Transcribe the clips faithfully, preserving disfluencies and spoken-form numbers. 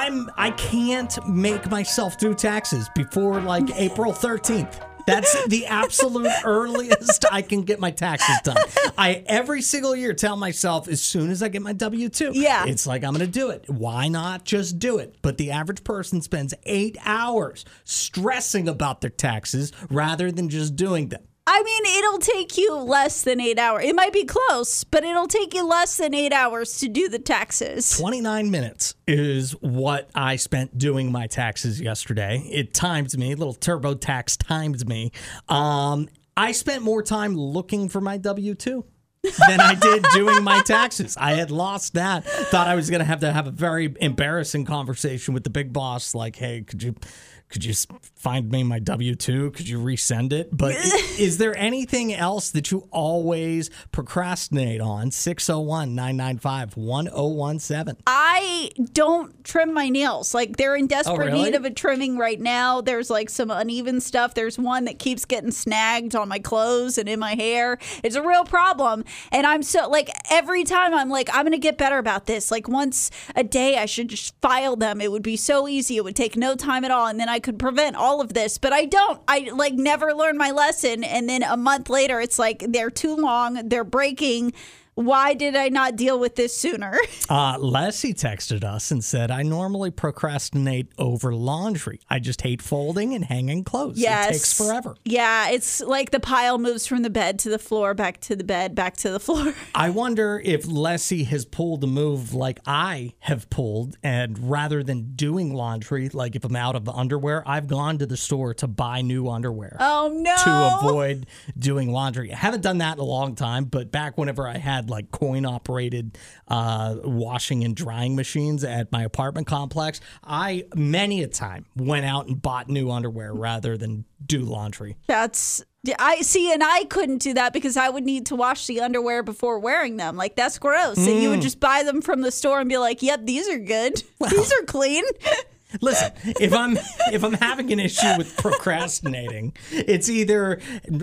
I'm I can't make myself do taxes before like April thirteenth. That's the absolute earliest I can get my taxes done. I every single year tell myself as soon as I get my W two, yeah. it's like I'm going to do it. Why not just do it? But the average person spends eight hours stressing about their taxes rather than just doing them. I mean, it'll take you less than eight hours. It might be close, but it'll take you less than eight hours to do the taxes. twenty-nine minutes is what I spent doing my taxes yesterday. It timed me. Little TurboTax timed me. Um, I spent more time looking for my W two than I did doing my taxes. I had lost that. Thought I was going to have to have a very embarrassing conversation with the big boss. Like, hey, could you... Could you find me my W two? Could you resend it? But is there anything else that you always procrastinate on? six oh one, nine nine five, one oh one seven. I don't trim my nails. Like, they're in desperate oh, really? need of a trimming right now. There's like some uneven stuff. There's one that keeps getting snagged on my clothes and in my hair. It's a real problem. And I'm so, like, every time I'm like, I'm going to get better about this. Like, once a day, I should just file them. It would be so easy. It would take no time at all. And then I could prevent all of this, but I don't. I like never learn my lesson, and then a month later it's like they're too long, they're breaking. Why did I not deal with this sooner? Uh, Leslie texted us and said, I normally procrastinate over laundry. I just hate folding and hanging clothes. Yes. It takes forever. Yeah, it's like the pile moves from the bed to the floor, back to the bed, back to the floor. I wonder if Leslie has pulled a move like I have pulled, and rather than doing laundry, like if I'm out of underwear, I've gone to the store to buy new underwear. Oh, no. To avoid doing laundry. I haven't done that in a long time, but back whenever I had like coin operated uh, washing and drying machines at my apartment complex, I many a time went out and bought new underwear rather than do laundry. That's I see, and I couldn't do that because I would need to wash the underwear before wearing them. Like, that's gross. Mm. And you would just buy them from the store and be like, yep, these are good. Well, these are clean. Listen, if I'm if I'm having an issue with procrastinating, it's either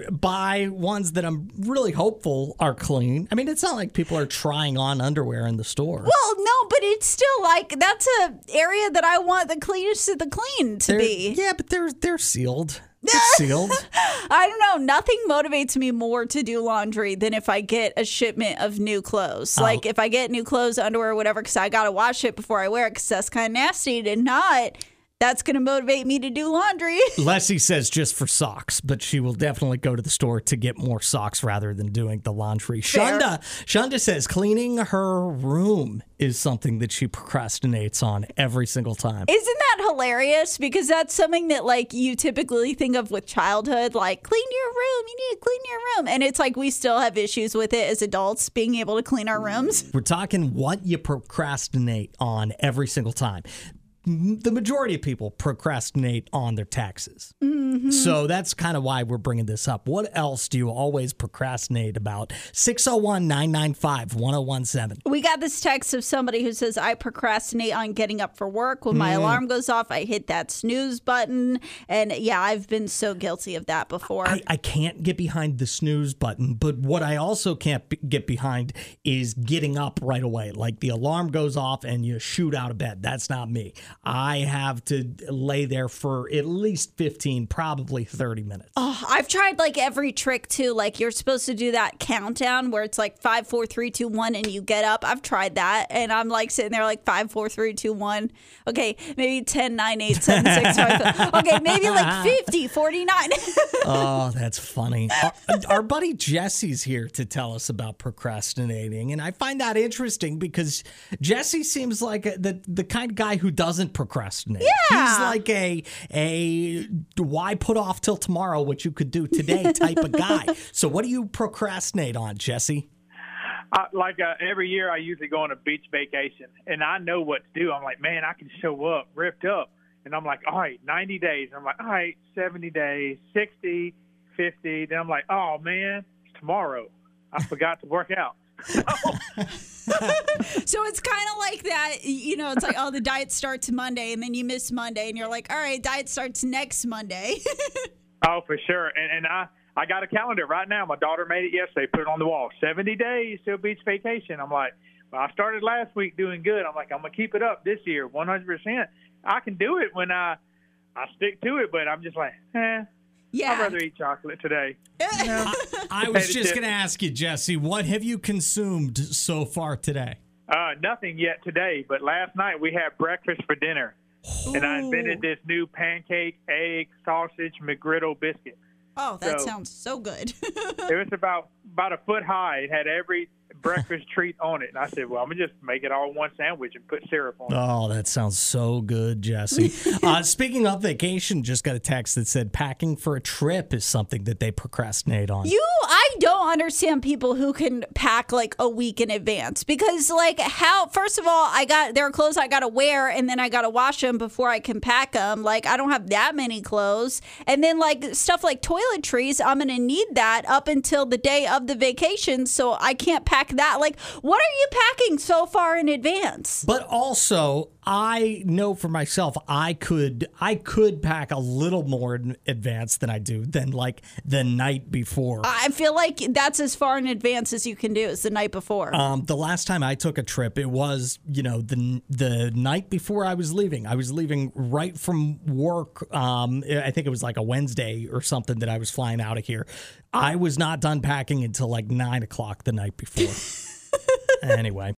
buy ones that I'm really hopeful are clean. I mean, it's not like people are trying on underwear in the store. Well, no, but it's still like that's an area that I want the cleanest of the clean to they're, be. Yeah, but they're they're sealed. It's sealed. I don't know. Nothing motivates me more to do laundry than if I get a shipment of new clothes. Oh. Like if I get new clothes, underwear, whatever, because I got to wash it before I wear it because that's kind of nasty. And not, that's going to motivate me to do laundry. Leslie says just for socks, but she will definitely go to the store to get more socks rather than doing the laundry. Fair. Shonda, Shonda says cleaning her room is something that she procrastinates on every single time. Isn't that hilarious? Because that's something that like you typically think of with childhood, like clean your room, you need to clean your room. And it's like we still have issues with it as adults, being able to clean our rooms. We're talking what you procrastinate on every single time. The majority of people procrastinate on their taxes. Mm-hmm. So that's kind of why we're bringing this up. What else do you always procrastinate about? six oh one, nine nine five, one oh one seven. We got this text of somebody who says, I procrastinate on getting up for work. When my mm. alarm goes off, I hit that snooze button. And yeah, I've been so guilty of that before. I, I can't get behind the snooze button, but what I also can't be, get behind is getting up right away. Like the alarm goes off and you shoot out of bed. That's not me. I have to lay there for at least fifteen, probably thirty minutes. Oh, I've tried like every trick too. Like you're supposed to do that countdown where it's like five, four, three, two, one, and you get up. I've tried that, and I'm like sitting there like five, four, three, two, one. Okay, maybe ten, nine, eight, seven, six, five. Okay, maybe like fifty, forty-nine. Oh, that's funny. Our, our buddy Jesse's here to tell us about procrastinating, and I find that interesting because Jesse seems like the the kind of guy who doesn't procrastinate. Yeah. He's like a a why put off till tomorrow what you could do today type of guy. So what do you procrastinate on, Jesse? Uh, like uh, every year I usually go on a beach vacation, and I know what to do. I'm like, man, I can show up ripped up. And I'm like, all right, ninety days. And I'm like, all right, seventy days, sixty, fifty. Then I'm like, oh, man, it's tomorrow. I forgot to work out. So it's kind of like that, you know, it's like, oh, the diet starts Monday, and then you miss Monday, and you're like, all right, diet starts next Monday. Oh, for sure. And, and I, I got a calendar right now. My daughter made it yesterday, put it on the wall. seventy days to a beach vacation. I'm like, But I started last week doing good. I'm like, I'm gonna keep it up this year, one hundred percent. I can do it when I I stick to it, but I'm just like, eh. Yeah. I'd rather eat chocolate today. I, I was Hey, just Jeff. going to ask you, Jesse, what have you consumed so far today? Uh, nothing yet today, but last night we had breakfast for dinner, and I invented this new pancake, egg, sausage, McGriddle biscuit. Oh, that So- sounds so good. It was about about a foot high. It had every breakfast treat on it, and I said, "Well, I'm gonna just make it all one sandwich and put syrup on it." Oh, that sounds so good, Jesse. uh, speaking of vacation, just got a text that said packing for a trip is something that they procrastinate on. You, I don't understand people who can pack like a week in advance because, like, how? First of all, I got there are clothes I gotta wear, and then I gotta wash them before I can pack them. Like, I don't have that many clothes, and then like stuff like toiletries, I'm gonna need that up until the day of the vacation, so I can't pack that. Like, what are you packing so far in advance? But also, I know for myself, I could I could pack a little more in advance than I do than like the night before. I feel like that's as far in advance as you can do. Is the night before. Um, the last time I took a trip, it was, you know, the the night before I was leaving. I was leaving right from work. Um, I think it was like a Wednesday or something that I was flying out of here. I was not done packing until like nine o'clock the night before. Anyway,